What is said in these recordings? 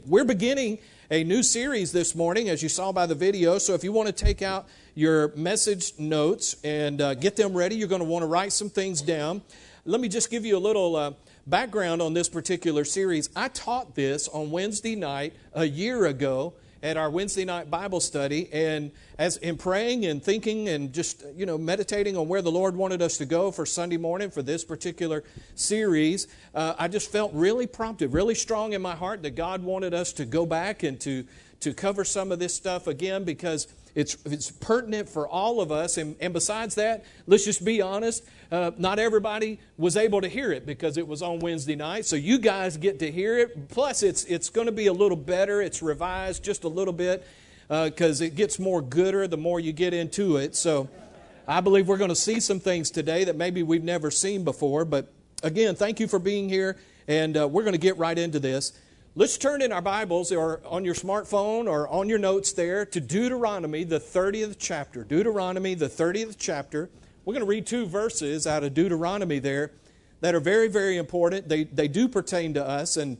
We're beginning a new series this morning, as you saw by the video. So if you want to take out your message notes and get them ready, you're going to want to write some things down. Let me just give you a little background on this particular series. I taught this on Wednesday night a year ago at our Wednesday night Bible study, and as in praying and thinking and just meditating on where the Lord wanted us to go for Sunday morning for this particular series, I just felt really prompted, really strong in my heart that God wanted us to go back and to cover some of this stuff again, because it's pertinent for all of us. And besides that, let's just be honest, not everybody was able to hear it because it was on Wednesday night. So you guys get to hear it. Plus, it's going to be a little better. It's revised just a little bit because it gets more gooder the more you get into it. So I believe we're going to see some things today that maybe we've never seen before. But again, thank you for being here, and we're going to get right into this. Let's turn in our Bibles or on your smartphone or on your notes there to Deuteronomy, the 30th chapter. Deuteronomy, the 30th chapter. We're going to read two verses out of Deuteronomy there that are very, very important. They do pertain to us, and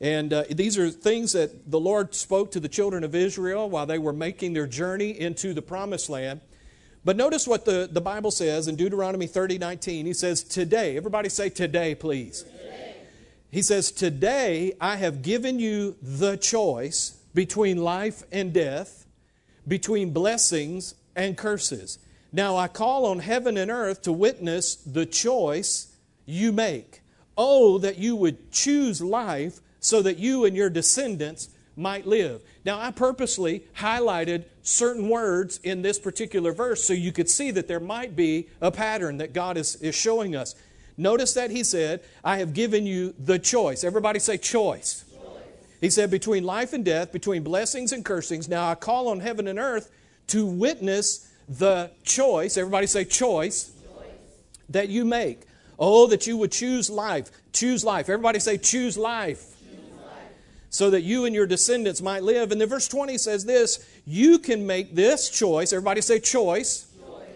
these are things that the Lord spoke to the children of Israel while they were making their journey into the Promised Land. But notice what the Bible says in Deuteronomy 30:19. He says, today, everybody say today, please. He says, today I have given you the choice between life and death, between blessings and curses. Now I call on heaven and earth to witness the choice you make. Oh, that you would choose life so that you and your descendants might live. Now I purposely highlighted certain words in this particular verse so you could see that there might be a pattern that God is showing us. Notice that he said, I have given you the choice. Everybody say choice. He said, between life and death, between blessings and cursings. Now I call on heaven and earth to witness the choice. Everybody say choice. That you make. Oh, that you would choose life. Choose life. Everybody say choose life. So that you and your descendants might live. And then verse 20 says this, you can make this choice. Everybody say choice.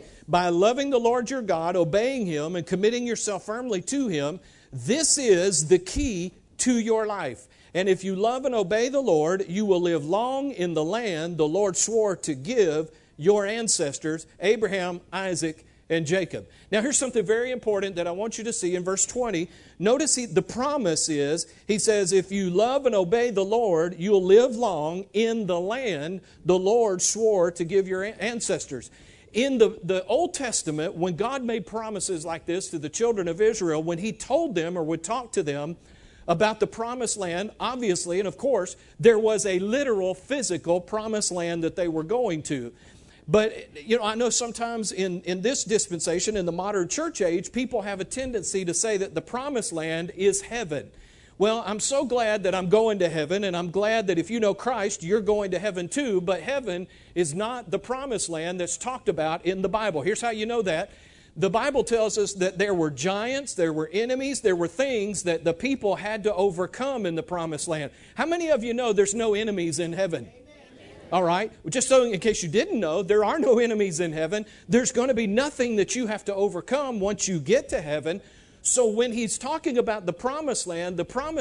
By loving the Lord your God, obeying Him, and committing yourself firmly to Him. This is the key to your life. And if you love and obey the Lord, you will live long in the land the Lord swore to give your ancestors, Abraham, Isaac, and Jacob. Now here's something very important that I want you to see in verse 20. Notice the promise is, he says, if you love and obey the Lord, you'll live long in the land the Lord swore to give your ancestors. In the Old Testament, when God made promises like this to the children of Israel, when He told them or would talk to them about the promised land, obviously, and of course, there was a literal, physical promised land that they were going to. But, I know sometimes in this dispensation, in the modern church age, people have a tendency to say that the promised land is heaven. Well, I'm so glad that I'm going to heaven, and I'm glad that if you know Christ, you're going to heaven too, but heaven is not the promised land that's talked about in the Bible. Here's how you know that. The Bible tells us that there were giants, there were enemies, there were things that the people had to overcome in the promised land. How many of you know there's no enemies in heaven? All right, just so in case you didn't know, there are no enemies in heaven. There's going to be nothing that you have to overcome once you get to heaven. So when he's talking about the promised land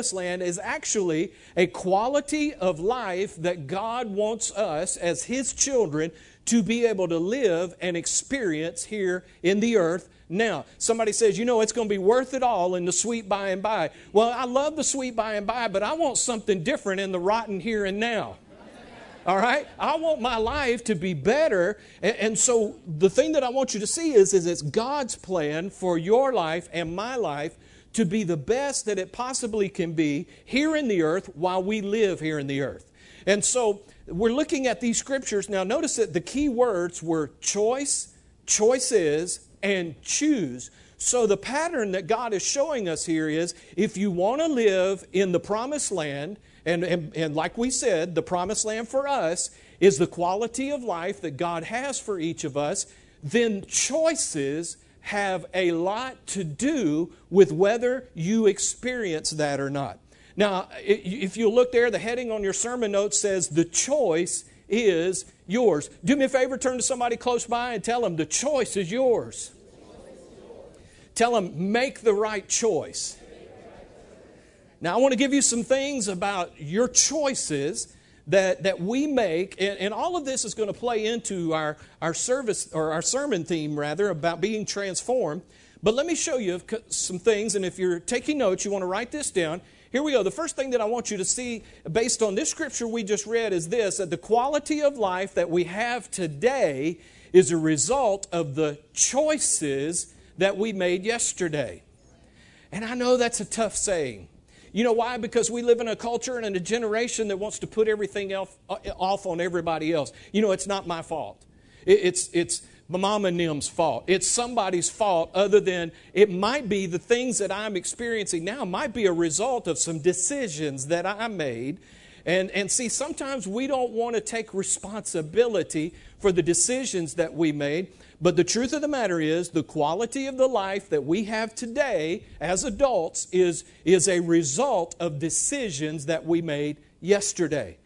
is actually a quality of life that God wants us as His children to be able to live and experience here in the earth now. Somebody says, it's going to be worth it all in the sweet by and by. Well, I love the sweet by and by, but I want something different in the rotten here and now. All right? I want my life to be better. And so the thing that I want you to see is it's God's plan for your life and my life to be the best that it possibly can be here in the earth while we live here in the earth. And so we're looking at these scriptures. Now notice that the key words were choice, choices, and choose. So the pattern that God is showing us here is if you want to live in the promised land, and like we said, the promised land for us is the quality of life that God has for each of us, then choices have a lot to do with whether you experience that or not. Now, if you look there, the heading on your sermon notes says, the choice is yours. Do me a favor, turn to somebody close by and tell them, the choice is yours. Tell them, make the right choice. Now, I want to give you some things about your choices that we make, and all of this is going to play into our service, or our sermon theme, rather, about being transformed. But let me show you some things, and if you're taking notes, you want to write this down. Here we go. The first thing that I want you to see, based on this scripture we just read, is this, that the quality of life that we have today is a result of the choices that we made yesterday. And I know that's a tough saying. You know why? Because we live in a culture and in a generation that wants to put everything off on everybody else. You know, it's not my fault. It's my mom and Nim's fault. It's somebody's fault, other than it might be the things that I'm experiencing now might be a result of some decisions that I made. And see, sometimes we don't want to take responsibility for the decisions that we made. But the truth of the matter is, the quality of the life that we have today as adults is a result of decisions that we made yesterday.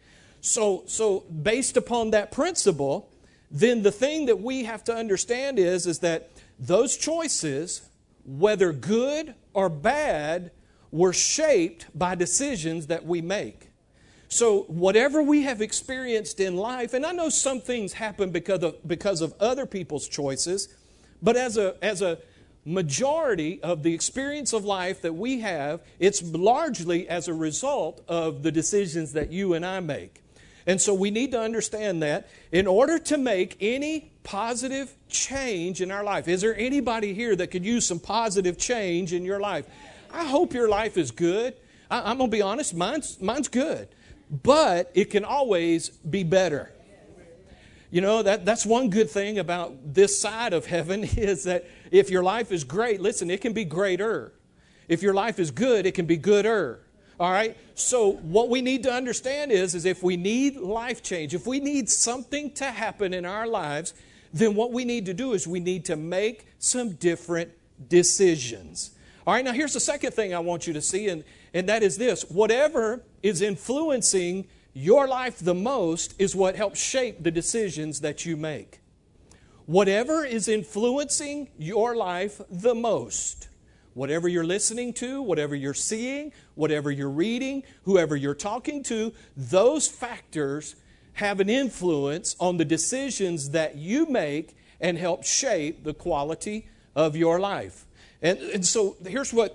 So based upon that principle, then the thing that we have to understand is that those choices, whether good or bad, were shaped by decisions that we make. So whatever we have experienced in life, and I know some things happen because of other people's choices, but as a majority of the experience of life that we have, it's largely as a result of the decisions that you and I make. And so we need to understand that in order to make any positive change in our life. Is there anybody here that could use some positive change in your life? I hope your life is good. I'm going to be honest, mine's good. But it can always be better. You know, that's one good thing about this side of heaven is that if your life is great, listen, it can be greater. If your life is good, it can be gooder. All right? So what we need to understand is if we need life change, if we need something to happen in our lives, then what we need to do is we need to make some different decisions. All right, now here's the second thing I want you to see, and that is this. Whatever is influencing your life the most is what helps shape the decisions that you make. Whatever is influencing your life the most, whatever you're listening to, whatever you're seeing, whatever you're reading, whoever you're talking to, those factors have an influence on the decisions that you make and help shape the quality of your life. And so here's what,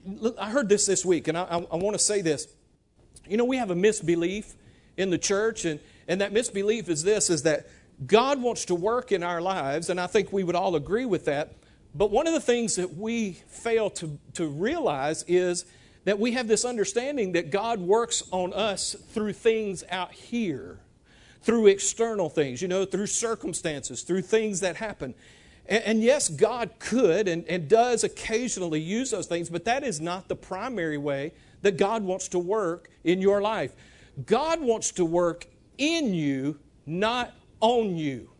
I heard this week, and I want to say this. You know, we have a misbelief in the church, and that misbelief is this, is that God wants to work in our lives, and I think we would all agree with that. But one of the things that we fail to realize is that we have this understanding that God works on us through things out here, through external things, you know, through circumstances, through things that happen. And yes, God could and does occasionally use those things, but that is not the primary way that God wants to work in your life. God wants to work in you, not on you.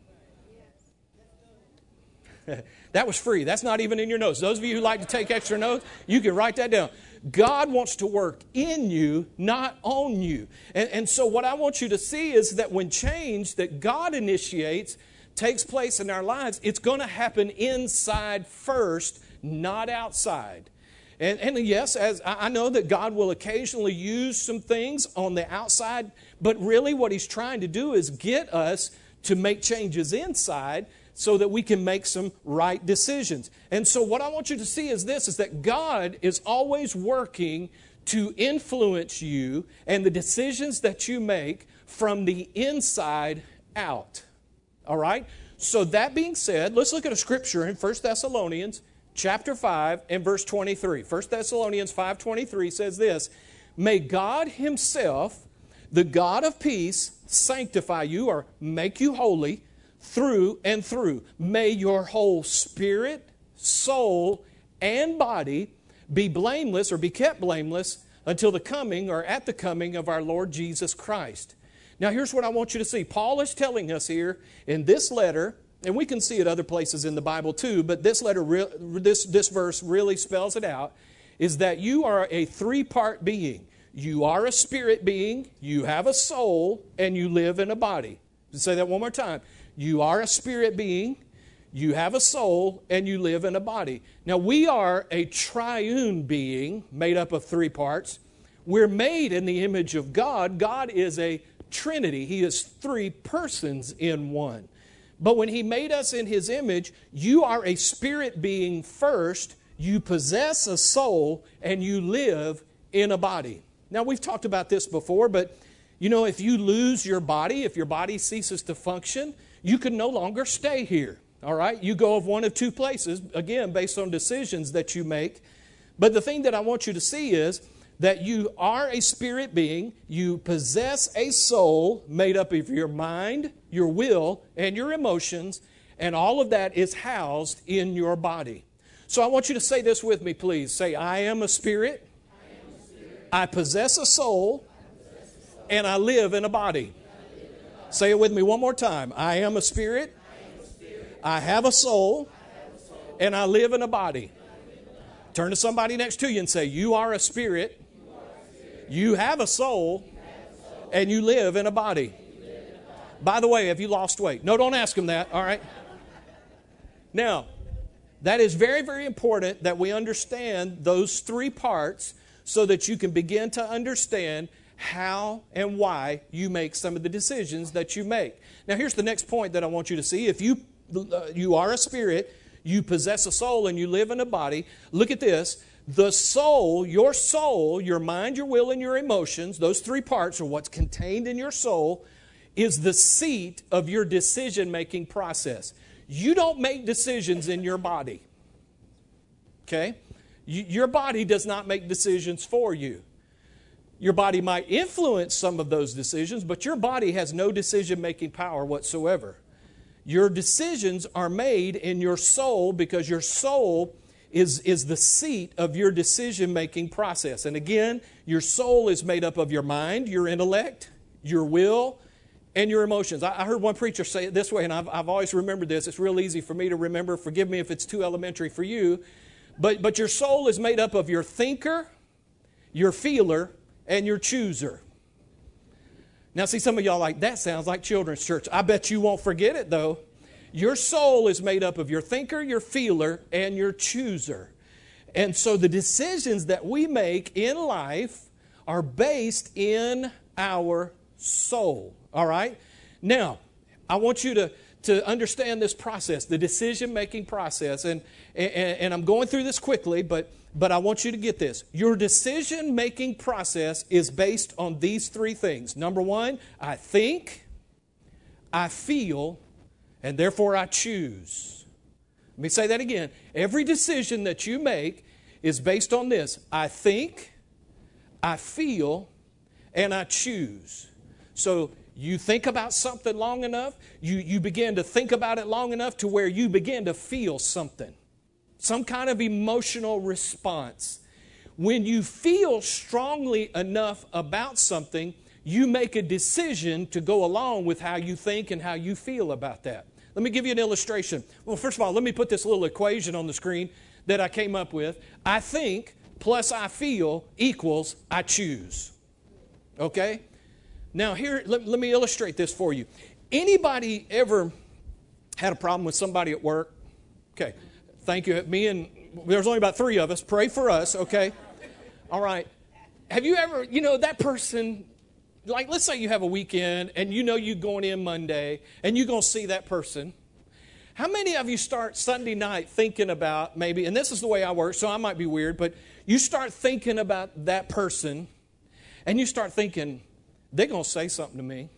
That was free. That's not even in your notes. Those of you who like to take extra notes, you can write that down. God wants to work in you, not on you. And so what I want you to see is that when change that God initiates takes place in our lives, it's going to happen inside first, not outside. And yes, as I know that God will occasionally use some things on the outside, but really what He's trying to do is get us to make changes inside so that we can make some right decisions. And so what I want you to see is this, is that God is always working to influence you and the decisions that you make from the inside out. All right? So that being said, let's look at a scripture in 1 Thessalonians chapter 5 and verse 23. 1 Thessalonians 5:23 says this, "May God Himself, the God of peace, sanctify you," or make you holy, "through and through. May your whole spirit, soul, and body be blameless," or be kept blameless, "until the coming," or at the coming, "of our Lord Jesus Christ." Now here's what I want you to see. Paul is telling us here in this letter, and we can see it other places in the Bible too, but this letter, this verse really spells it out, is that you are a three-part being. You are a spirit being, you have a soul, and you live in a body. Let's say that one more time. You are a spirit being, you have a soul, and you live in a body. Now we are a triune being made up of three parts. We're made in the image of God. God is a Trinity. He is three persons in one. But when He made us in His image, you are a spirit being first, you possess a soul, and you live in a body. Now, we've talked about this before, but if you lose your body, if your body ceases to function, you can no longer stay here. All right? You go of one of two places, again, based on decisions that you make. But the thing that I want you to see is that you are a spirit being, you possess a soul made up of your mind, your will, and your emotions, and all of that is housed in your body. So I want you to say this with me, please. Say, I am a spirit, I possess a soul, and I live in a body. Say it with me one more time. I am a spirit, I have a soul, and I live in a body. Turn to somebody next to you and say, you are a spirit, you have a soul, and you live in a body. By the way, have you lost weight? No, don't ask them that, all right? Now, that is very, very important that we understand those three parts so that you can begin to understand how and why you make some of the decisions that you make. Now, here's the next point that I want you to see. If you are a spirit, you possess a soul, and you live in a body, look at this. The soul, your mind, your will, and your emotions, those three parts are what's contained in your soul, is the seat of your decision-making process. You don't make decisions in your body. Okay? Your body does not make decisions for you. Your body might influence some of those decisions, but your body has no decision-making power whatsoever. Your decisions are made in your soul because your soul is the seat of your decision-making process. And again, your soul is made up of your mind, your intellect, your will, and your emotions. I heard one preacher say it this way, and I've always remembered this. It's real easy for me to remember. Forgive me if it's too elementary for you. But your soul is made up of your thinker, your feeler, and your chooser. Now, see, some of y'all like, that sounds like children's church. I bet you won't forget it, though. Your soul is made up of your thinker, your feeler, and your chooser. And so the decisions that we make in life are based in our soul. All right? Now, I want you to understand this process, the decision-making process. And I'm going through this quickly, but I want you to get this. Your decision-making process is based on these three things. Number one, I think, I feel, and therefore I choose. Let me say that again. Every decision that you make is based on this. I think, I feel, and I choose. So you think about something long enough, you begin to think about it long enough to where you begin to feel something. Some kind of emotional response. When you feel strongly enough about something, you make a decision to go along with how you think and how you feel about that. Let me give you an illustration. Well, first of all, let me put this little equation on the screen that I came up with. I think plus I feel equals I choose. Okay? Now here, let me illustrate this for you. Anybody ever had a problem with somebody at work? Okay. Thank you. There's only about 3 of us. Pray for us, okay? All right. Have you ever, that person, like let's say you have a weekend and you're going in Monday and you're going to see that person. How many of you start Sunday night thinking about maybe, and this is the way I work, so I might be weird, but you start thinking about that person and you start thinking, they're going to say something to me.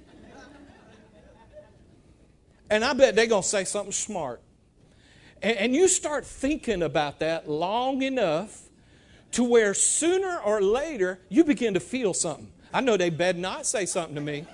And I bet they're going to say something smart. And you start thinking about that long enough to where sooner or later you begin to feel something. I know they better not say something to me.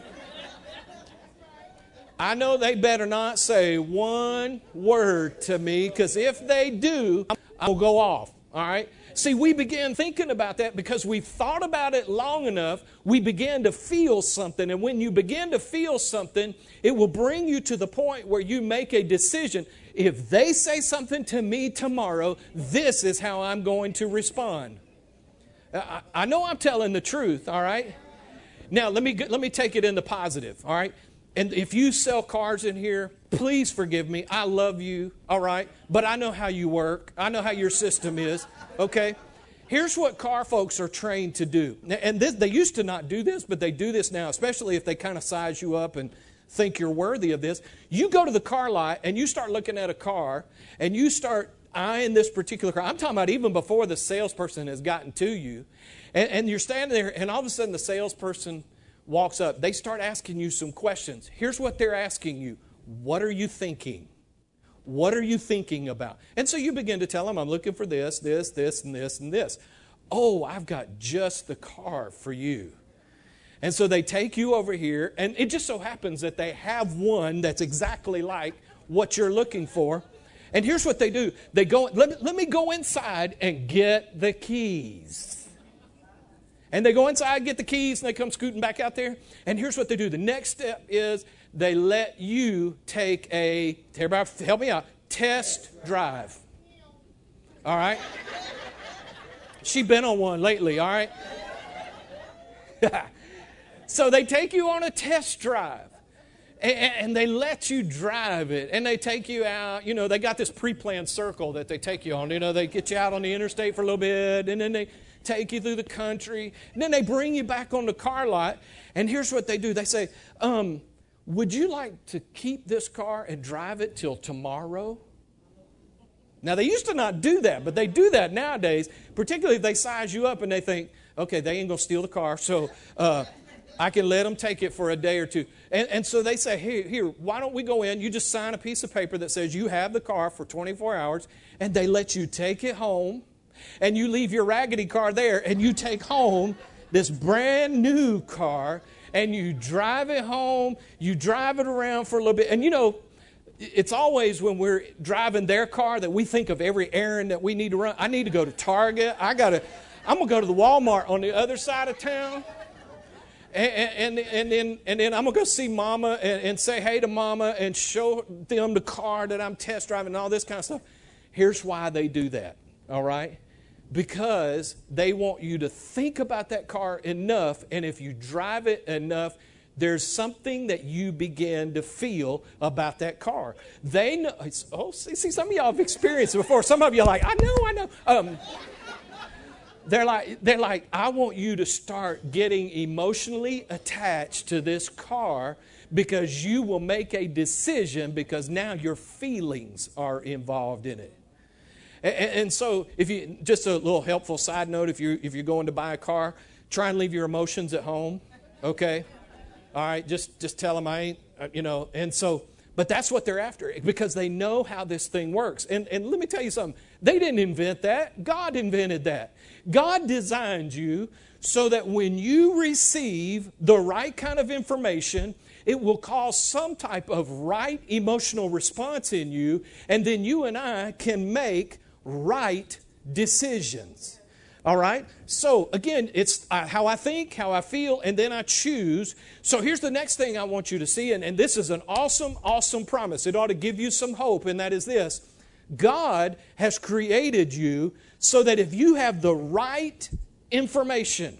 I know they better not say one word to me, because if they do, I'll go off. All right? See, we began thinking about that because we've thought about it long enough. We began to feel something. And when you begin to feel something, it will bring you to the point where you make a decision. If they say something to me tomorrow, this is how I'm going to respond. I know I'm telling the truth, all right? Now, let me take it in the positive, all right? And if you sell cars in here, please forgive me. I love you, all right? But I know how you work. I know how your system is, okay? Here's what car folks are trained to do. And they used to not do this, but they do this now, especially if they kind of size you up and think you're worthy of this. You go to the car lot and you start looking at a car and you start eyeing this particular car. I'm talking about even before the salesperson has gotten to you. And you're standing there and all of a sudden the salesperson walks up. They start asking you some questions. Here's what they're asking you. What are you thinking? What are you thinking about? And so you begin to tell them, I'm looking for this, this, this, and this, and this. Oh, I've got just the car for you. And so they take you over here, and it just so happens that they have one that's exactly like what you're looking for. And here's what they do. They go, let me go inside and get the keys. And they go inside, get the keys, and they come scooting back out there. And here's what they do. The next step is they let you take everybody help me out, test drive. All right? She's been on one lately, all right? So they take you on a test drive. And they let you drive it. And they take you out. You know, they got this pre-planned circle that they take you on. You know, they get you out on the interstate for a little bit. And then they take you through the country. And then they bring you back on the car lot. And here's what they do. They say, would you like to keep this car and drive it till tomorrow? Now, they used to not do that, but they do that nowadays, particularly if they size you up and they think, okay, they ain't going to steal the car, so I can let them take it for a day or two. And so they say, here, why don't we go in? You just sign a piece of paper that says you have the car for 24 hours, and they let you take it home, and you leave your raggedy car there, and you take home this brand new car, and you drive it home, you drive it around for a little bit. And you know, it's always when we're driving their car that we think of every errand that we need to run. I need to go to Target. I'm going to go to the Walmart on the other side of town. And then I'm going to go see Mama and say hey to Mama and show them the car that I'm test driving and all this kind of stuff. Here's why they do that, all right? Because they want you to think about that car enough, and if you drive it enough, there's something that you begin to feel about that car. They know. Oh, see, some of y'all have experienced it before. Some of you are like, I know. They're like, I want you to start getting emotionally attached to this car because you will make a decision because now your feelings are involved in it. And so, if you just a little helpful side note, if you're going to buy a car, try and leave your emotions at home, okay? All right, just tell them I ain't, And so, but that's what they're after because they know how this thing works. And let me tell you something. They didn't invent that. God invented that. God designed you so that when you receive the right kind of information, it will cause some type of right emotional response in you, and then you and I can make right decisions. All right? So, again, it's how I think, how I feel, and then I choose. So here's the next thing I want you to see, and this is an awesome, awesome promise. It ought to give you some hope, and that is this. God has created you so that if you have the right information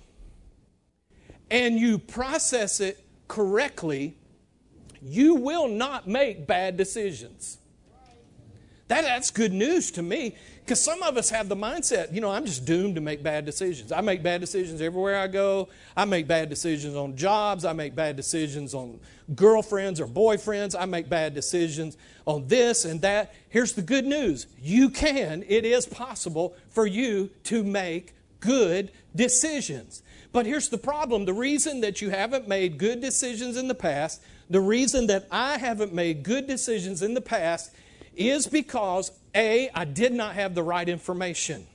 and you process it correctly, you will not make bad decisions. That's good news to me because some of us have the mindset, I'm just doomed to make bad decisions. I make bad decisions everywhere I go. I make bad decisions on jobs. I make bad decisions on girlfriends or boyfriends. I make bad decisions on this and that. Here's the good news. It is possible for you to make good decisions. But here's the problem. The reason that you haven't made good decisions in the past, the reason that I haven't made good decisions in the past is because, A, I did not have the right information.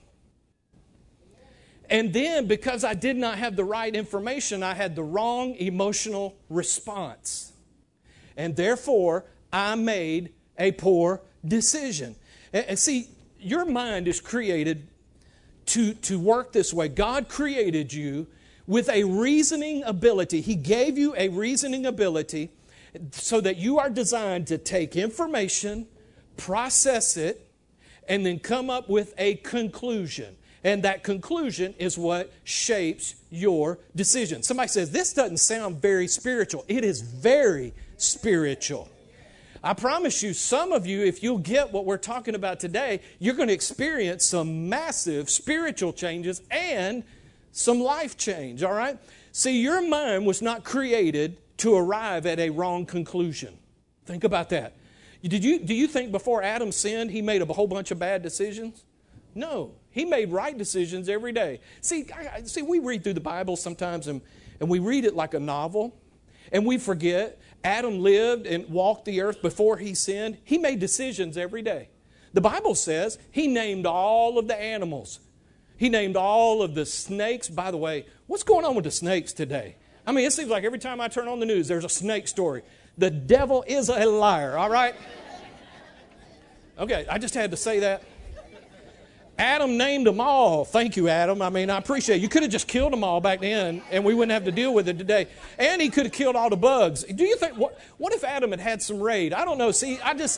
And then because I did not have the right information, I had the wrong emotional response. And therefore, I made a poor decision. And see, your mind is created to work this way. God created you with a reasoning ability. He gave you a reasoning ability so that you are designed to take information, process it, and then come up with a conclusion. And that conclusion is what shapes your decision. Somebody says, this doesn't sound very spiritual. It is very spiritual. I promise you, some of you, if you'll get what we're talking about today, you're going to experience some massive spiritual changes and some life change, all right? See, your mind was not created to arrive at a wrong conclusion. Think about that. Do you think before Adam sinned, he made a whole bunch of bad decisions? No. He made right decisions every day. See, we read through the Bible sometimes, and we read it like a novel, and we forget Adam lived and walked the earth before he sinned. He made decisions every day. The Bible says he named all of the animals. He named all of the snakes. By the way, what's going on with the snakes today? I mean, it seems like every time I turn on the news, there's a snake story. The devil is a liar, all right? Okay, I just had to say that. Adam named them all. Thank you, Adam. I mean, I appreciate it. You could have just killed them all back then, and we wouldn't have to deal with it today. And he could have killed all the bugs. Do you think, what if Adam had had some raid? I don't know. See,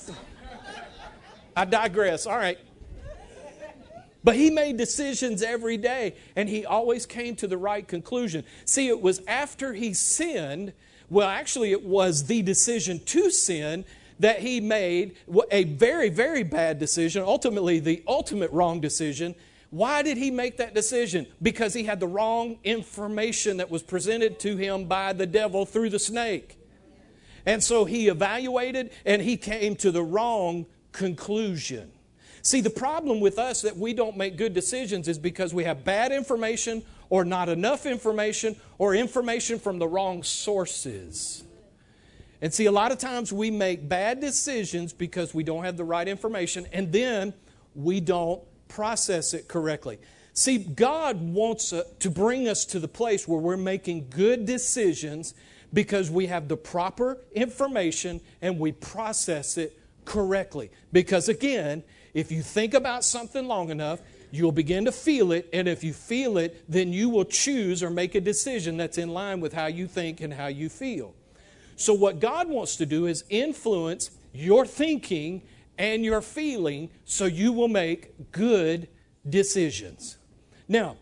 I digress. All right. But he made decisions every day, and he always came to the right conclusion. See, it was after he sinned, well, actually, it was the decision to sin that he made a very, very bad decision, ultimately the ultimate wrong decision. Why did he make that decision? Because he had the wrong information that was presented to him by the devil through the snake. And so he evaluated and he came to the wrong conclusion. See, the problem with us that we don't make good decisions is because we have bad information or not enough information or information from the wrong sources. And see, a lot of times we make bad decisions because we don't have the right information, and then we don't process it correctly. See, God wants to bring us to the place where we're making good decisions because we have the proper information and we process it correctly. Because again, if you think about something long enough, you'll begin to feel it, and if you feel it, then you will choose or make a decision that's in line with how you think and how you feel. So what God wants to do is influence your thinking and your feeling so you will make good decisions. Now,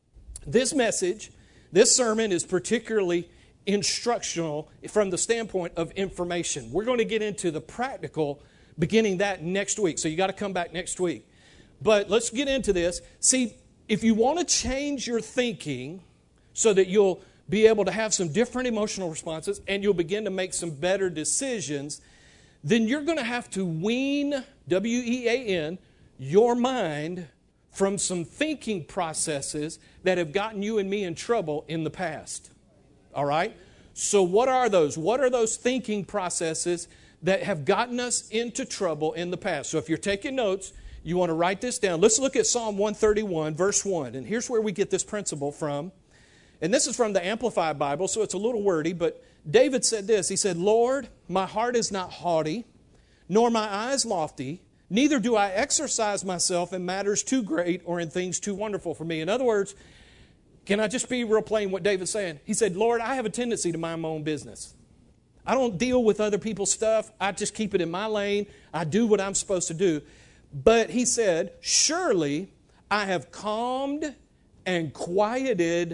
this message, this sermon is particularly instructional from the standpoint of information. We're going to get into the practical beginning that next week. So you got to come back next week. But let's get into this. See, if you want to change your thinking so that you'll be able to have some different emotional responses and you'll begin to make some better decisions, then you're going to have to wean, W-E-A-N, your mind from some thinking processes that have gotten you and me in trouble in the past. All right? So what are those? What are those thinking processes that have gotten us into trouble in the past? So if you're taking notes, you want to write this down. Let's look at Psalm 131, verse 1. And here's where we get this principle from. And this is from the Amplified Bible, so it's a little wordy, but David said this. He said, Lord, my heart is not haughty, nor my eyes lofty, neither do I exercise myself in matters too great or in things too wonderful for me. In other words, can I just be real plain what David's saying? He said, Lord, I have a tendency to mind my own business. I don't deal with other people's stuff. I just keep it in my lane. I do what I'm supposed to do. But he said, surely I have calmed and quieted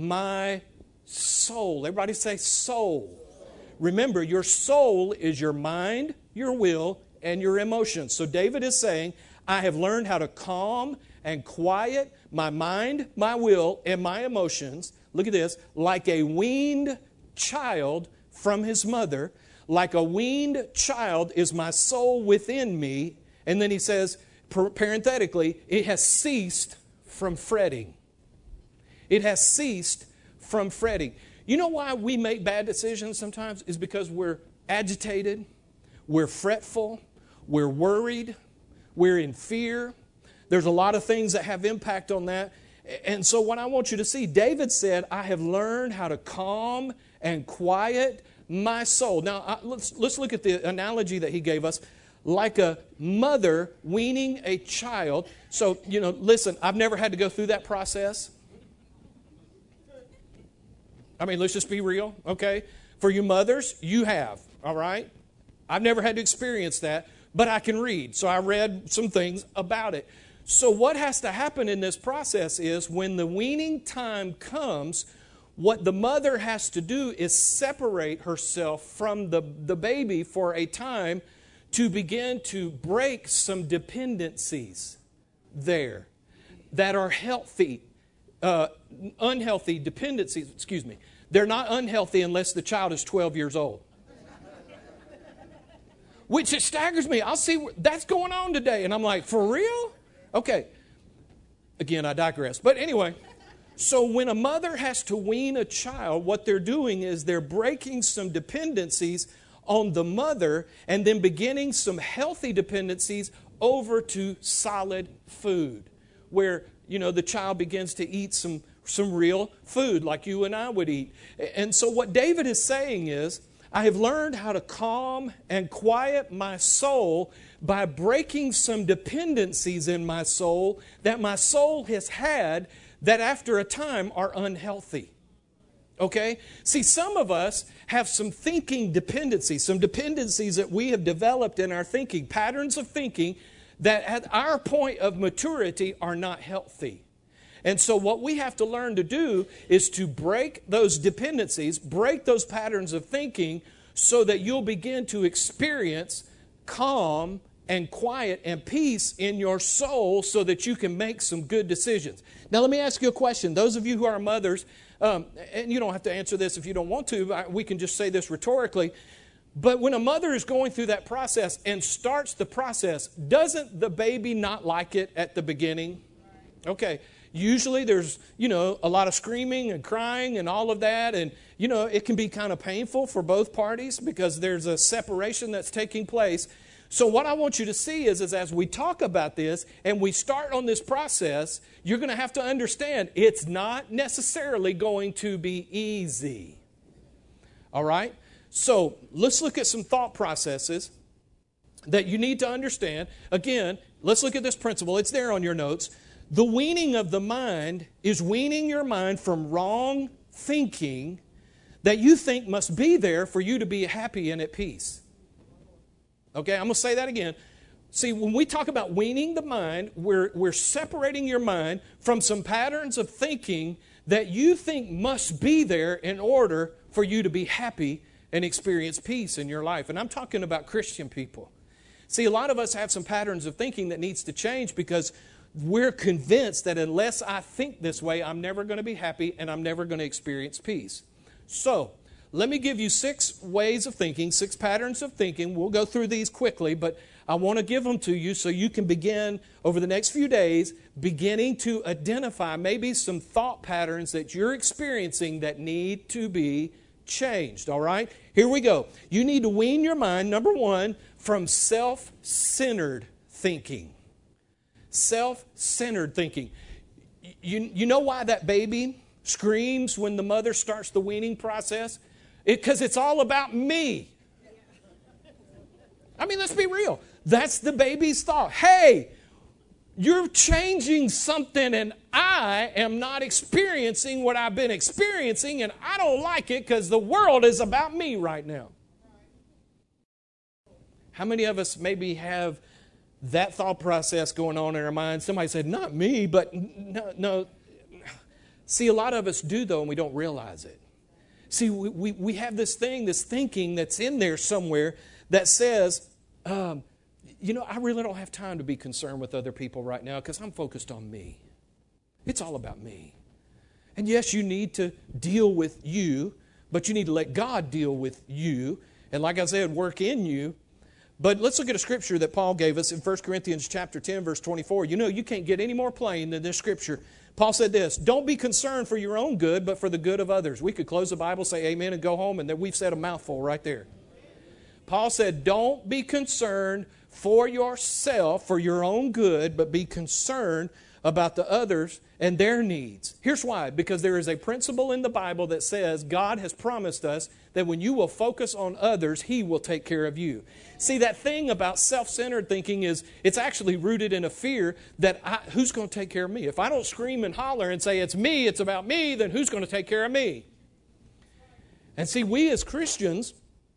my soul. Everybody say soul. Remember, your soul is your mind, your will, and your emotions. So David is saying, I have learned how to calm and quiet my mind, my will, and my emotions. Look at this. Like a weaned child from his mother, like a weaned child is my soul within me. And then he says, parenthetically, it has ceased from fretting. It has ceased from fretting. You know why we make bad decisions sometimes? Is because we're agitated, we're fretful, we're worried, we're in fear. There's a lot of things that have impact on that. And so what I want you to see, David said, I have learned how to calm and quiet my soul. Now, let's look at the analogy that he gave us. Like a mother weaning a child. So, listen, I've never had to go through that process. I mean, let's just be real, okay? For you mothers, you have, all right? I've never had to experience that, but I can read. So I read some things about it. So what has to happen in this process is when the weaning time comes, what the mother has to do is separate herself from the baby for a time to begin to break some dependencies there that are unhealthy dependencies. Excuse me. They're not unhealthy unless the child is 12 years old. Which it staggers me. I'll see that's going on today. And I'm like, for real? Okay. Again, I digress. But anyway, so when a mother has to wean a child, what they're doing is they're breaking some dependencies on the mother and then beginning some healthy dependencies over to solid food, where, the child begins to eat some real food like you and I would eat. And so what David is saying is, I have learned how to calm and quiet my soul by breaking some dependencies in my soul that my soul has had that after a time are unhealthy. Okay? See, some of us have some thinking dependencies, some dependencies that we have developed in our thinking, patterns of thinking that at our point of maturity are not healthy. And so what we have to learn to do is to break those dependencies, break those patterns of thinking so that you'll begin to experience calm and quiet and peace in your soul so that you can make some good decisions. Now let me ask you a question. Those of you who are mothers, and you don't have to answer this if you don't want to, we can just say this rhetorically, but when a mother is going through that process and starts the process, doesn't the baby not like it at the beginning? Okay. Usually there's, a lot of screaming and crying and all of that. And, it can be kind of painful for both parties because there's a separation that's taking place. So what I want you to see is as we talk about this and we start on this process, you're going to have to understand it's not necessarily going to be easy. All right? So let's look at some thought processes that you need to understand. Again, let's look at this principle. It's there on your notes. The weaning of the mind is weaning your mind from wrong thinking that you think must be there for you to be happy and at peace. Okay, I'm going to say that again. See, when we talk about weaning the mind, we're separating your mind from some patterns of thinking that you think must be there in order for you to be happy and experience peace in your life. And I'm talking about Christian people. See, a lot of us have some patterns of thinking that needs to change because we're convinced that unless I think this way, I'm never going to be happy and I'm never going to experience peace. So, let me give you 6 ways of thinking, 6 patterns of thinking. We'll go through these quickly, but I want to give them to you so you can begin over the next few days beginning to identify maybe some thought patterns that you're experiencing that need to be changed, all right? Here we go. You need to wean your mind, number 1, from self-centered thinking. Self-centered thinking. You know why that baby screams when the mother starts the weaning process? Because it's all about me. I mean, let's be real. That's the baby's thought. Hey, you're changing something and I am not experiencing what I've been experiencing and I don't like it because the world is about me right now. How many of us maybe have that thought process going on in our minds? Somebody said, not me, but no. See, a lot of us do, though, and we don't realize it. See, we have this thinking that's in there somewhere that says, I really don't have time to be concerned with other people right now because I'm focused on me. It's all about me. And yes, you need to deal with you, but you need to let God deal with you. And like I said, work in you. But let's look at a scripture that Paul gave us in 1 Corinthians chapter 10, verse 24. You can't get any more plain than this scripture. Paul said this, don't be concerned for your own good, but for the good of others. We could close the Bible, say amen, and go home, and then we've said a mouthful right there. Paul said, don't be concerned for yourself, for your own good, but be concerned about the others and their needs. Here's why. Because there is a principle in the Bible that says God has promised us that when you will focus on others, He will take care of you. See, that thing about self-centered thinking is it's actually rooted in a fear that who's going to take care of me? If I don't scream and holler and say it's me, it's about me, then who's going to take care of me? And see, we as Christians,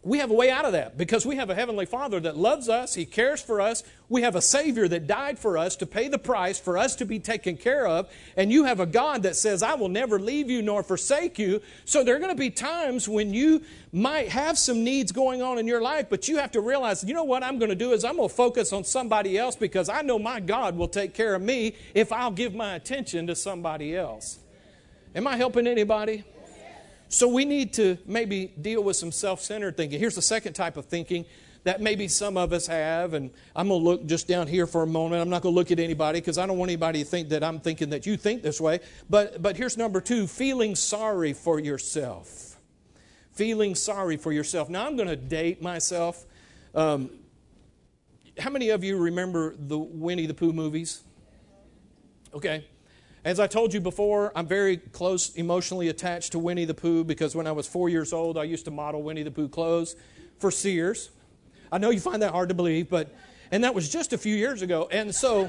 we have a way out of that because we have a Heavenly Father that loves us. He cares for us. We have a Savior that died for us to pay the price for us to be taken care of. And you have a God that says, I will never leave you nor forsake you. So there are going to be times when you might have some needs going on in your life, but you have to realize, you know what I'm going to do is I'm going to focus on somebody else because I know my God will take care of me if I'll give my attention to somebody else. Am I helping anybody? So we need to maybe deal with some self-centered thinking. Here's the second type of thinking that maybe some of us have, and I'm going to look just down here for a moment. I'm not going to look at anybody because I don't want anybody to think that I'm thinking that you think this way. But here's number 2, feeling sorry for yourself. Feeling sorry for yourself. Now, I'm going to date myself. How many of you remember the Winnie the Pooh movies? Okay. As I told you before, I'm very close emotionally attached to Winnie the Pooh because when I was 4 years old, I used to model Winnie the Pooh clothes for Sears. I know you find that hard to believe, and that was just a few years ago. And so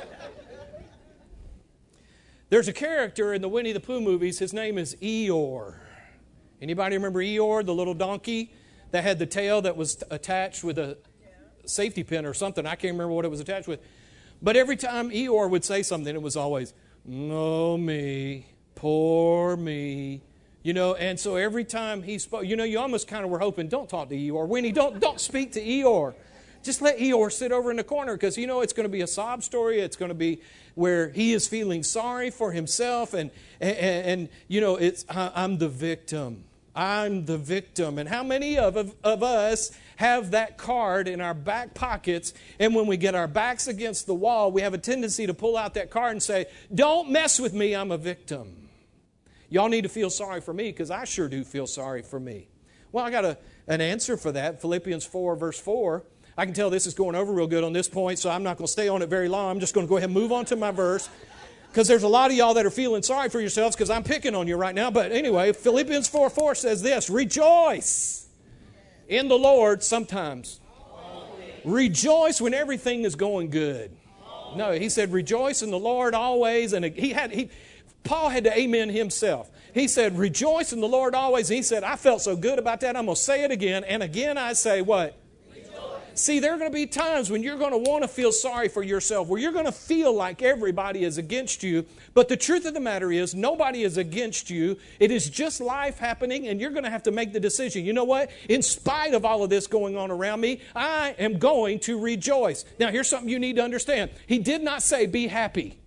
there's a character in the Winnie the Pooh movies. His name is Eeyore. Anybody remember Eeyore, the little donkey that had the tail that was attached with a safety pin or something? I can't remember what it was attached with. But every time Eeyore would say something, it was always, "Oh, me, poor me." You know, and so every time he spoke, you know, you almost kind of were hoping, don't talk to Eeyore. Winnie, don't speak to Eeyore. Just let Eeyore sit over in the corner because, you know, it's going to be a sob story. It's going to be where he is feeling sorry for himself. And you know, I'm the victim. I'm the victim. And how many of us have that card in our back pockets, and when we get our backs against the wall, we have a tendency to pull out that card and say, don't mess with me, I'm a victim. Y'all need to feel sorry for me because I sure do feel sorry for me. Well, I got an answer for that. Philippians 4, verse 4. I can tell this is going over real good on this point, so I'm not going to stay on it very long. I'm just going to go ahead and move on to my verse because there's a lot of y'all that are feeling sorry for yourselves because I'm picking on you right now. But anyway, Philippians 4:4 says this, rejoice in the Lord sometimes. Rejoice when everything is going good. No, he said rejoice in the Lord always. And Paul had to amen himself. He said, rejoice in the Lord always. And he said, I felt so good about that, I'm going to say it again. And again I say what? Rejoice. See, there are going to be times when you're going to want to feel sorry for yourself, where you're going to feel like everybody is against you. But the truth of the matter is, nobody is against you. It is just life happening, and you're going to have to make the decision. You know what? In spite of all of this going on around me, I am going to rejoice. Now, here's something you need to understand. He did not say, be happy.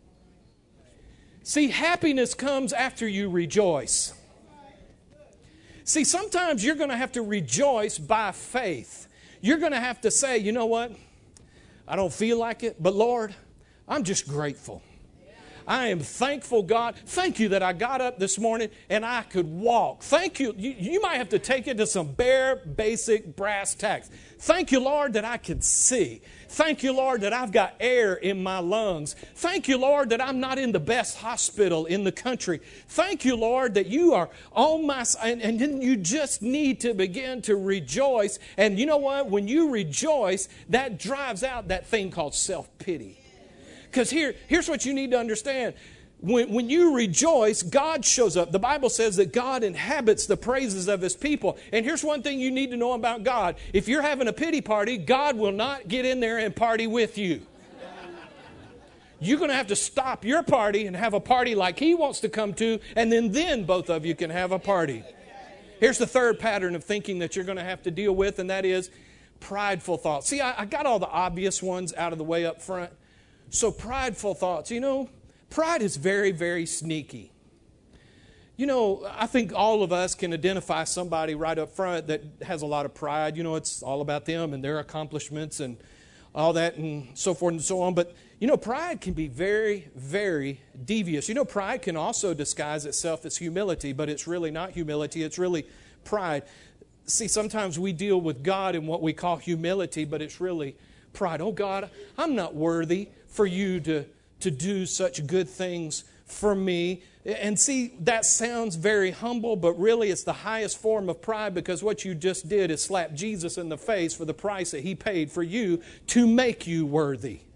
See, happiness comes after you rejoice. See, sometimes you're going to have to rejoice by faith. You're going to have to say, you know what? I don't feel like it, but Lord, I'm just grateful. I am thankful, God. Thank you that I got up this morning and I could walk. Thank you. You might have to take it to some bare, basic brass tacks. Thank you, Lord, that I can see. Thank you, Lord, that I've got air in my lungs. Thank you, Lord, that I'm not in the best hospital in the country. Thank you, Lord, that you are on my side. And then you just need to begin to rejoice. And you know what? When you rejoice, that drives out that thing called self-pity. Because here's what you need to understand. When you rejoice, God shows up. The Bible says that God inhabits the praises of His people. And here's one thing you need to know about God. If you're having a pity party, God will not get in there and party with you. You're going to have to stop your party and have a party like He wants to come to, and then both of you can have a party. Here's the third pattern of thinking that you're going to have to deal with, and that is prideful thoughts. See, I got all the obvious ones out of the way up front. So prideful thoughts, you know, pride is very, very sneaky. You know, I think all of us can identify somebody right up front that has a lot of pride. You know, it's all about them and their accomplishments and all that and so forth and so on. But, you know, pride can be very, very devious. You know, pride can also disguise itself as humility, but it's really not humility. It's really pride. See, sometimes we deal with God in what we call humility, but it's really pride. Oh, God, I'm not worthy for you to do such good things for me. And see, that sounds very humble, but really it's the highest form of pride because what you just did is slap Jesus in the face for the price that He paid for you to make you worthy.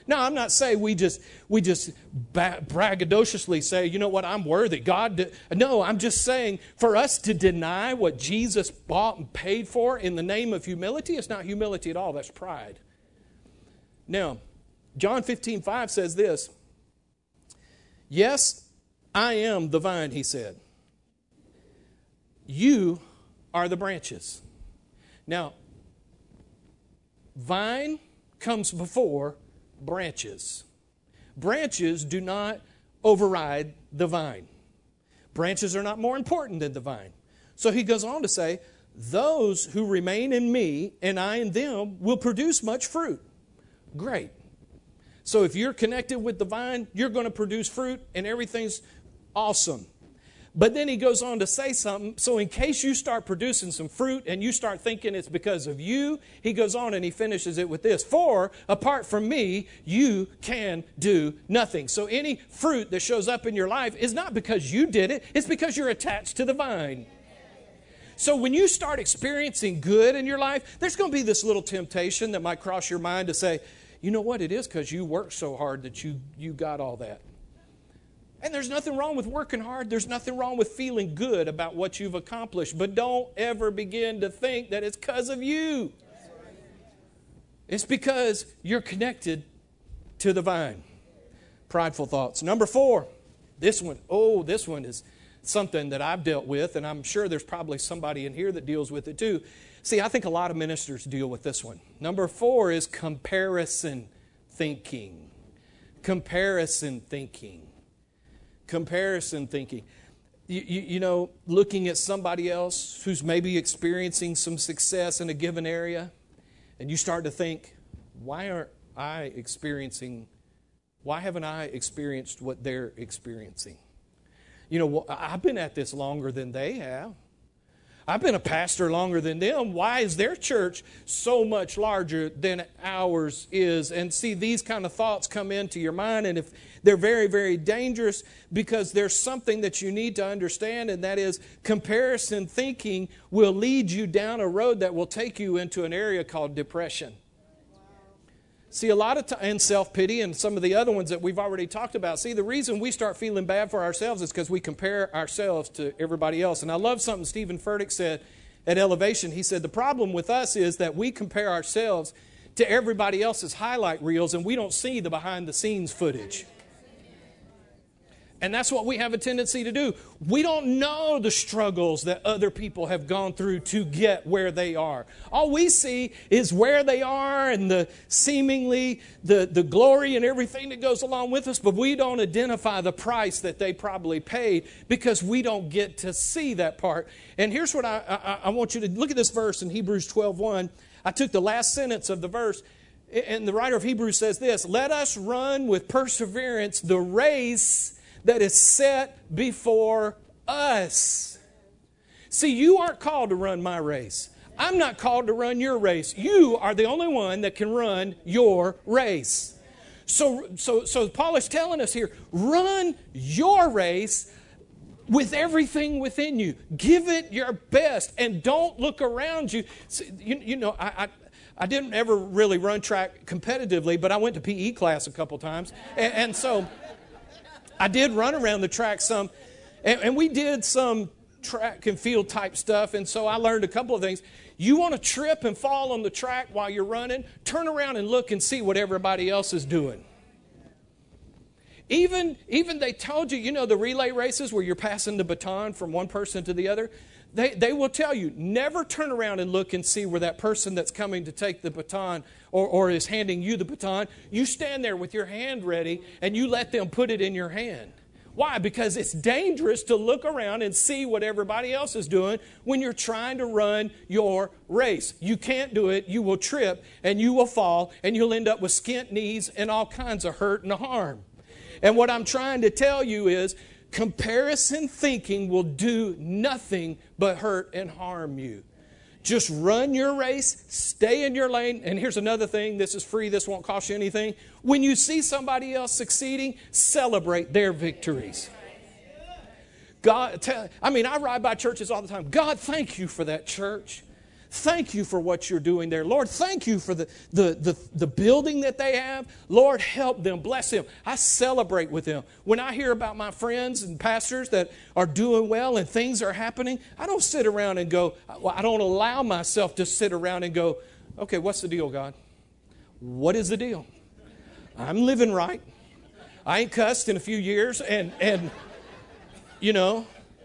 Now, I'm not saying we just braggadociously say, you know what, I'm worthy. No, I'm just saying for us to deny what Jesus bought and paid for in the name of humility, it's not humility at all. That's pride. Now, John 15:5 says this. Yes, I am the vine, he said. You are the branches. Now, vine comes before branches. Branches do not override the vine. Branches are not more important than the vine. So he goes on to say, those who remain in me and I in them will produce much fruit. Great. So if you're connected with the vine, you're going to produce fruit and everything's awesome. But then he goes on to say something. So in case you start producing some fruit and you start thinking it's because of you, he goes on and he finishes it with this. For apart from me, you can do nothing. So any fruit that shows up in your life is not because you did it. It's because you're attached to the vine. So when you start experiencing good in your life, there's going to be this little temptation that might cross your mind to say, you know what, it is because you worked so hard that you got all that. And there's nothing wrong with working hard. There's nothing wrong with feeling good about what you've accomplished. But don't ever begin to think that it's because of you. It's because you're connected to the vine. Prideful thoughts. Number 4, this one is something that I've dealt with, and I'm sure there's probably somebody in here that deals with it too. See, I think a lot of ministers deal with this one. Number 4 is comparison thinking. Comparison thinking. Comparison thinking. You know, looking at somebody else who's maybe experiencing some success in a given area, and you start to think, why haven't I experienced what they're experiencing? You know, I've been at this longer than they have. I've been a pastor longer than them. Why is their church so much larger than ours is? And see, these kind of thoughts come into your mind, and if they're very, very dangerous, because there's something that you need to understand, and that is comparison thinking will lead you down a road that will take you into an area called depression. See, a lot of times, and self-pity and some of the other ones that we've already talked about. See, the reason we start feeling bad for ourselves is because we compare ourselves to everybody else. And I love something Stephen Furtick said at Elevation. He said, the problem with us is that we compare ourselves to everybody else's highlight reels and we don't see the behind-the-scenes footage. And that's what we have a tendency to do. We don't know the struggles that other people have gone through to get where they are. All we see is where they are and the seemingly the glory and everything that goes along with us, but we don't identify the price that they probably paid because we don't get to see that part. And here's what I want you to look at this verse in Hebrews 12:1. I took the last sentence of the verse, and the writer of Hebrews says this, let us run with perseverance the race that is set before us. See, you aren't called to run my race. I'm not called to run your race. You are the only one that can run your race. So Paul is telling us here, run your race with everything within you. Give it your best and don't look around you. You know, I didn't ever really run track competitively, but I went to PE class a couple times. And so I did run around the track some, and we did some track and field type stuff, and so I learned a couple of things. You want to trip and fall on the track while you're running, turn around and look and see what everybody else is doing. Even they told you, you know, the relay races where you're passing the baton from one person to the other, they will tell you, never turn around and look and see where that person that's coming to take the baton or is handing you the baton. You stand there with your hand ready and you let them put it in your hand. Why? Because it's dangerous to look around and see what everybody else is doing when you're trying to run your race. You can't do it. You will trip and you will fall and you'll end up with skint knees and all kinds of hurt and harm. And what I'm trying to tell you is comparison thinking will do nothing but hurt and harm you. Just run your race, stay in your lane. And here's another thing. This is free. This won't cost you anything. When you see somebody else succeeding, celebrate their victories. I ride by churches all the time. God, thank you for that church. thank you for what you're doing there. Lord, thank you for the building that they have. Lord, help them, bless them. I celebrate with them. When I hear about my friends and pastors that are doing well and things are happening, I don't sit around and go, I don't allow myself to sit around and go, okay, what's the deal, God? What is the deal? I'm living right. I ain't cussed in a few years, and you know,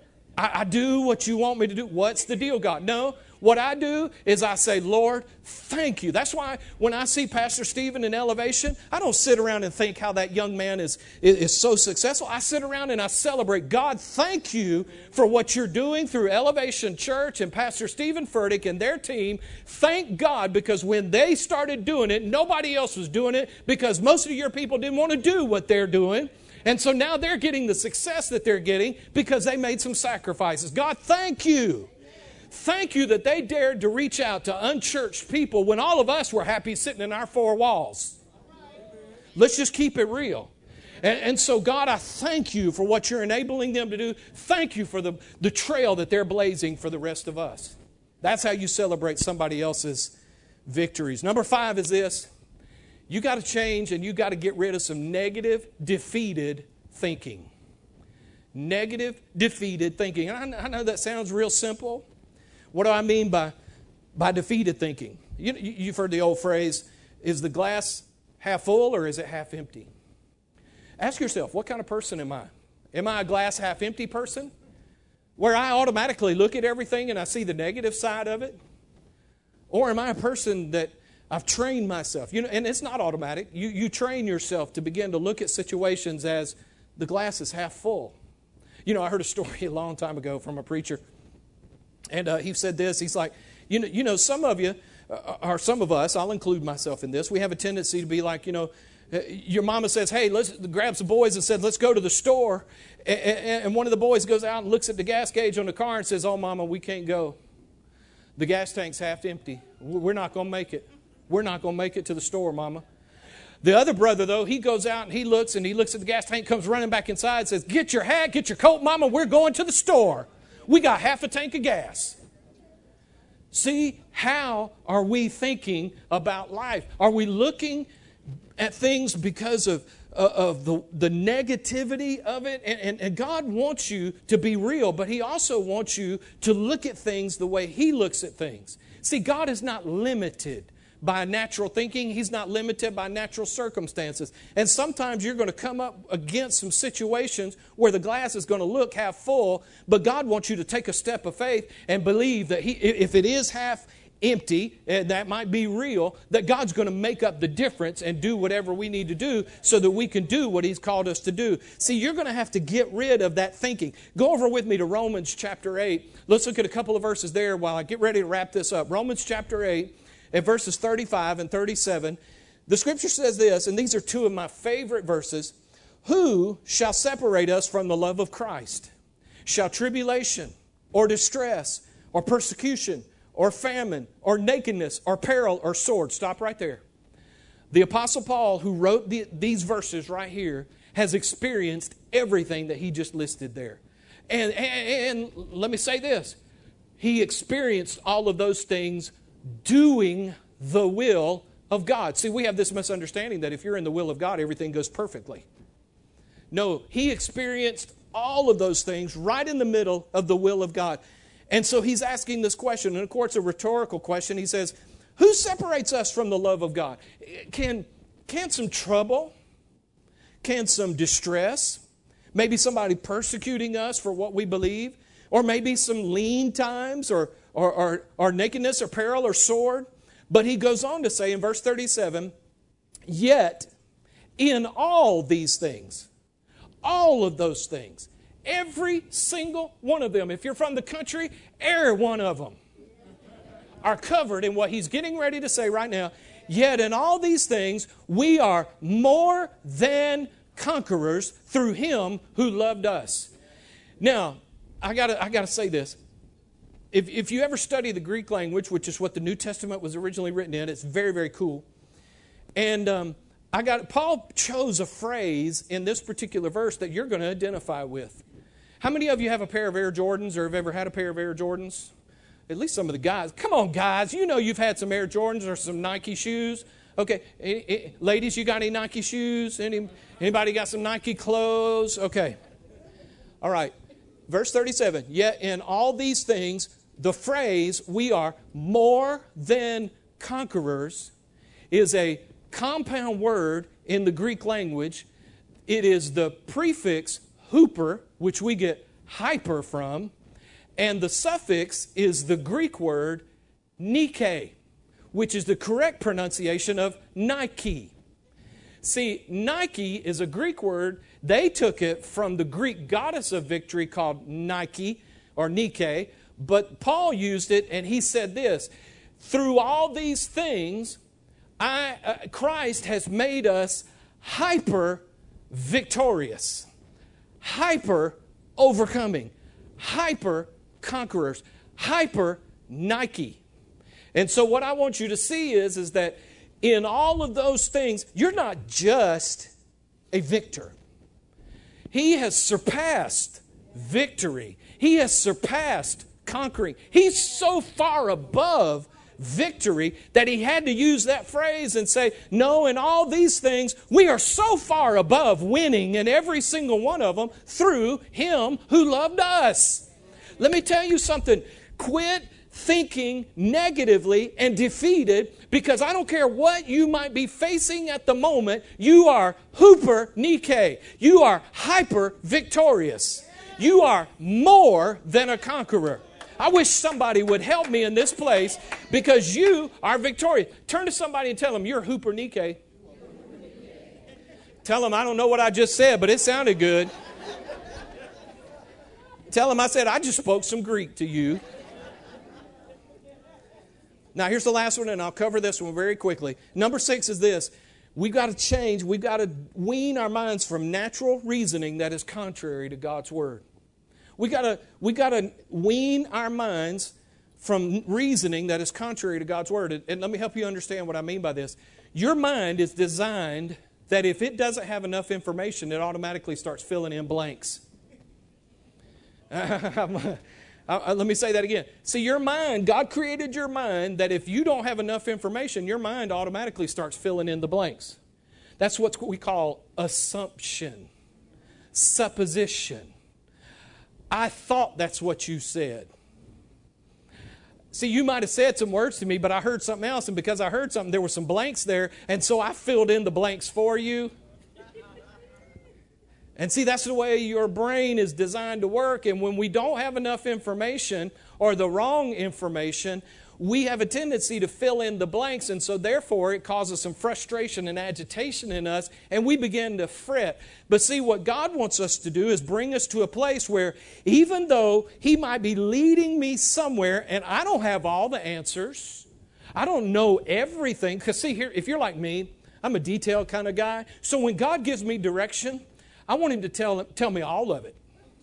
I do what you want me to do. What's the deal, God? No, what I do is I say, Lord, thank you. That's why when I see Pastor Stephen in Elevation, I don't sit around and think how that young man is so successful. I sit around and I celebrate. God, thank you for what you're doing through Elevation Church and Pastor Stephen Furtick and their team. Thank God, because when they started doing it, nobody else was doing it, because most of your people didn't want to do what they're doing. And so now they're getting the success that they're getting because they made some sacrifices. God, thank you. Thank you that they dared to reach out to unchurched people when all of us were happy sitting in our four walls. Let's just keep it real. And so, God, I thank you for what you're enabling them to do. Thank you for the trail that they're blazing for the rest of us. That's how you celebrate somebody else's victories. Number 5 is this. You got to change and you got to get rid of some negative, defeated thinking. Negative, defeated thinking. And I know that sounds real simple. What do I mean by defeated thinking? You've heard the old phrase, is the glass half full or is it half empty? Ask yourself, what kind of person am I? Am I a glass half empty person? Where I automatically look at everything and I see the negative side of it? Or am I a person that I've trained myself? And it's not automatic. You train yourself to begin to look at situations as the glass is half full. I heard a story a long time ago from a preacher. And he said this. He's like, some of you, or some of us, I'll include myself in this, we have a tendency to be like, your mama says, hey, let's grab some boys and said, let's go to the store. And one of the boys goes out and looks at the gas gauge on the car and says, oh, mama, we can't go. The gas tank's half empty. We're not going to make it. We're not going to make it to the store, mama. The other brother, though, he goes out and he looks at the gas tank, comes running back inside and says, get your hat, get your coat, mama, we're going to the store. We got half a tank of gas. See, how are we thinking about life? Are we looking at things because of the negativity of it? And God wants you to be real, but He also wants you to look at things the way He looks at things. See, God is not limited by natural thinking. He's not limited by natural circumstances. And sometimes you're going to come up against some situations where the glass is going to look half full, but God wants you to take a step of faith and believe that if it is half empty, and that might be real, that God's going to make up the difference and do whatever we need to do so that we can do what He's called us to do. See, you're going to have to get rid of that thinking. Go over with me to Romans chapter 8. Let's look at a couple of verses there while I get ready to wrap this up. Romans chapter 8. At verses 35 and 37, the Scripture says this, and these are two of my favorite verses. Who shall separate us from the love of Christ? Shall tribulation, or distress, or persecution, or famine, or nakedness, or peril, or sword? Stop right there. The Apostle Paul, who wrote these verses right here, has experienced everything that he just listed there. And let me say this. He experienced all of those things doing the will of God. See, we have this misunderstanding that if you're in the will of God, everything goes perfectly. No, he experienced all of those things right in the middle of the will of God. And so he's asking this question, and of course, a rhetorical question. He says, who separates us from the love of God? Can some trouble, can some distress, maybe somebody persecuting us for what we believe, or maybe some lean times, or nakedness, or peril, or sword. But he goes on to say in verse 37, yet in all these things, all of those things, every single one of them, if you're from the country, every one of them are covered in what he's getting ready to say right now. Yet in all these things, we are more than conquerors through Him who loved us. Now, I gotta say this. If you ever study the Greek language, which is what the New Testament was originally written in, it's very, very cool. And Paul chose a phrase in this particular verse that you're going to identify with. How many of you have a pair of Air Jordans or have ever had a pair of Air Jordans? at least some of the guys. Come on, guys. You know you've had some Air Jordans or some Nike shoes. Okay, ladies, you got any Nike shoes? Anybody got some Nike clothes? Okay. All right. Verse 37, yet in all these things, the phrase, we are more than conquerors, is a compound word in the Greek language. It is the prefix hooper, which we get hyper from, and the suffix is the Greek word Nike, which is the correct pronunciation of Nike. See, Nike is a Greek word. They took it from the Greek goddess of victory called Nike or Nike, but Paul used it and he said this, through all these things, Christ has made us hyper victorious, hyper overcoming, hyper conquerors, hyper Nike. And so what I want you to see is that in all of those things, you're not just a victor. He has surpassed victory. He has surpassed conquering. He's so far above victory that he had to use that phrase and say, no, in all these things, we are so far above winning in every single one of them through him who loved us. Let me tell you something. Quit thinking negatively and defeated, because I don't care what you might be facing at the moment, you are hooper Nike. You are hyper victorious. You are more than a conqueror. I wish somebody would help me in this place, because you are victorious. Turn to somebody and tell them you're hooper Nike. Tell them, I don't know what I just said, but it sounded good. Tell them I said, I just spoke some Greek to you. Now, here's the last one, and I'll cover this one very quickly. Number 6 is this. We've got to change. We've got to wean our minds from natural reasoning that is contrary to God's Word. We got to wean our minds from reasoning that is contrary to God's Word. And let me help you understand what I mean by this. Your mind is designed that if it doesn't have enough information, it automatically starts filling in blanks. Let me say that again. See, your mind, God created your mind that if you don't have enough information, your mind automatically starts filling in the blanks. That's what we call assumption, supposition. I thought that's what you said. See, you might have said some words to me, but I heard something else, and because I heard something, there were some blanks there, and so I filled in the blanks for you. And see, that's the way your brain is designed to work. And when we don't have enough information or the wrong information, we have a tendency to fill in the blanks. And so therefore, it causes some frustration and agitation in us, and we begin to fret. But see, what God wants us to do is bring us to a place where even though He might be leading me somewhere and I don't have all the answers, I don't know everything. Because see, here, if you're like me, I'm a detailed kind of guy. So when God gives me direction, I want Him to tell me all of it.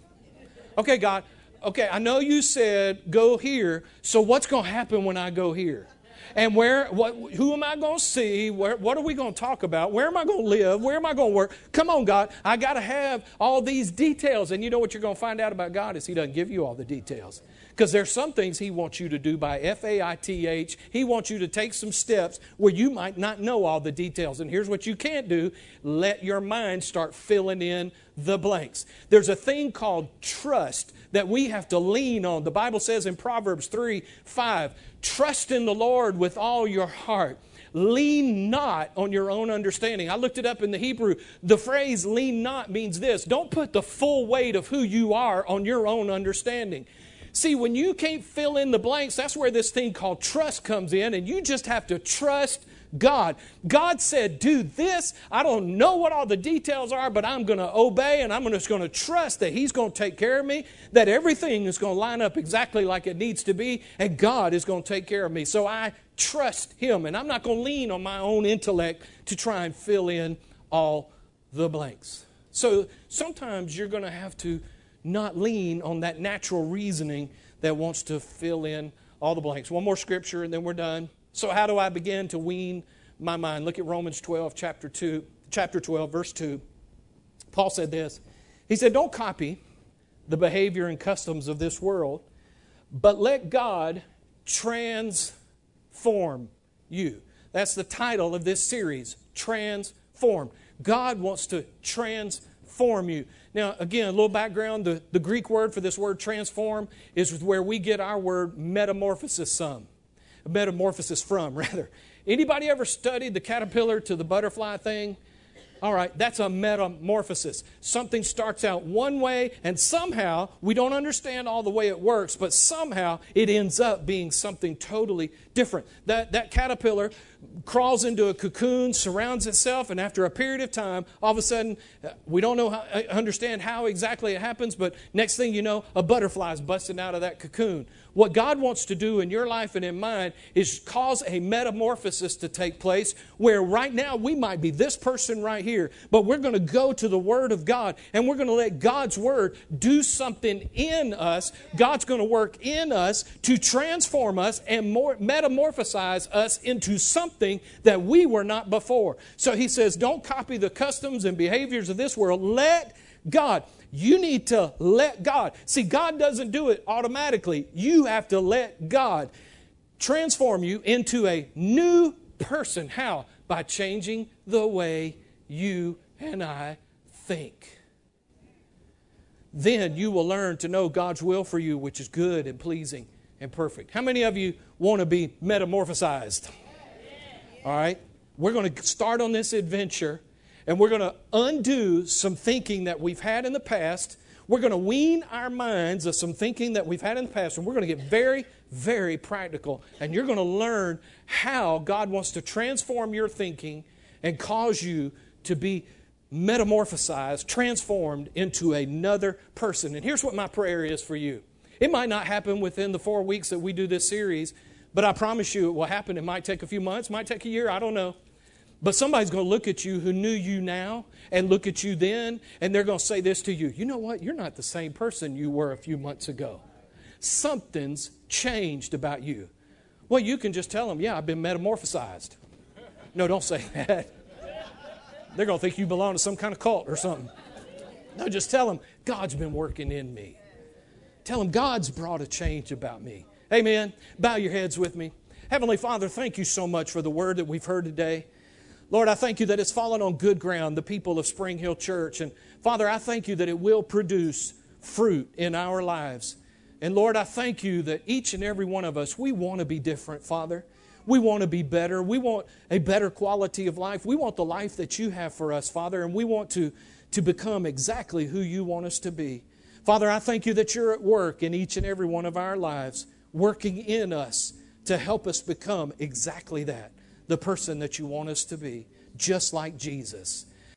Okay, God, okay, I know you said go here, so what's going to happen when I go here? And who am I going to see? What are we going to talk about? Where am I going to live? Where am I going to work? Come on, God, I got to have all these details. And you know what you're going to find out about God is He doesn't give you all the details. Because there's some things He wants you to do by faith. He wants you to take some steps where you might not know all the details. And here's what you can't do. Let your mind start filling in the blanks. There's a thing called trust that we have to lean on. The Bible says in Proverbs 3:5, trust in the Lord with all your heart. Lean not on your own understanding. I looked it up in the Hebrew. The phrase lean not means this. Don't put the full weight of who you are on your own understanding. See, when you can't fill in the blanks, that's where this thing called trust comes in, and you just have to trust God. God said, do this. I don't know what all the details are, but I'm going to obey, and I'm just going to trust that He's going to take care of me, that everything is going to line up exactly like it needs to be, and God is going to take care of me. So I trust Him, and I'm not going to lean on my own intellect to try and fill in all the blanks. So sometimes you're going to have to not lean on that natural reasoning that wants to fill in all the blanks. One more scripture and then we're done. So how do I begin to wean my mind? Look at Romans 12, chapter 12, verse 2. Paul said this. He said, don't copy the behavior and customs of this world, but let God transform you. That's the title of this series, Transform. God wants to transform you. Now, again, a little background. The Greek word for this word transform is where we get our word metamorphosis from. Anybody ever studied the caterpillar to the butterfly thing? All right, that's a metamorphosis. Something starts out one way, and somehow, we don't understand all the way it works, but somehow it ends up being something totally different. That caterpillar crawls into a cocoon, surrounds itself, and after a period of time, all of a sudden, we don't understand how exactly it happens, but next thing you know, a butterfly is busting out of that cocoon. What God wants to do in your life and in mine is cause a metamorphosis to take place where right now we might be this person right here, but we're going to go to the Word of God and we're going to let God's Word do something in us. God's going to work in us to transform us and metamorphosize us into something that we were not before. So he says, don't copy the customs and behaviors of this world. Let God. You need to let God. See, God doesn't do it automatically. You have to let God transform you into a new person. How? By changing the way you and I think. Then you will learn to know God's will for you, which is good and pleasing and perfect. How many of you want to be metamorphosized? All right. We're going to start on this adventure. And we're going to undo some thinking that we've had in the past. We're going to wean our minds of some thinking that we've had in the past. And we're going to get very, very practical. And you're going to learn how God wants to transform your thinking and cause you to be metamorphosized, transformed into another person. And here's what my prayer is for you. It might not happen within the 4 weeks that we do this series, but I promise you it will happen. It might take a few months, might take a year, I don't know. But somebody's going to look at you who knew you now and look at you then, and they're going to say this to you. You know what? You're not the same person you were a few months ago. Something's changed about you. Well, you can just tell them, yeah, I've been metamorphosized. No, don't say that. They're going to think you belong to some kind of cult or something. No, just tell them, God's been working in me. Tell them, God's brought a change about me. Amen. Bow your heads with me. Heavenly Father, thank you so much for the word that we've heard today. Lord, I thank you that it's fallen on good ground, the people of Spring Hill Church. And Father, I thank you that it will produce fruit in our lives. And Lord, I thank you that each and every one of us, we want to be different, Father. We want to be better. We want a better quality of life. We want the life that you have for us, Father. And we want to become exactly who you want us to be. Father, I thank you that you're at work in each and every one of our lives, working in us to help us become exactly that. The person that you want us to be, just like Jesus.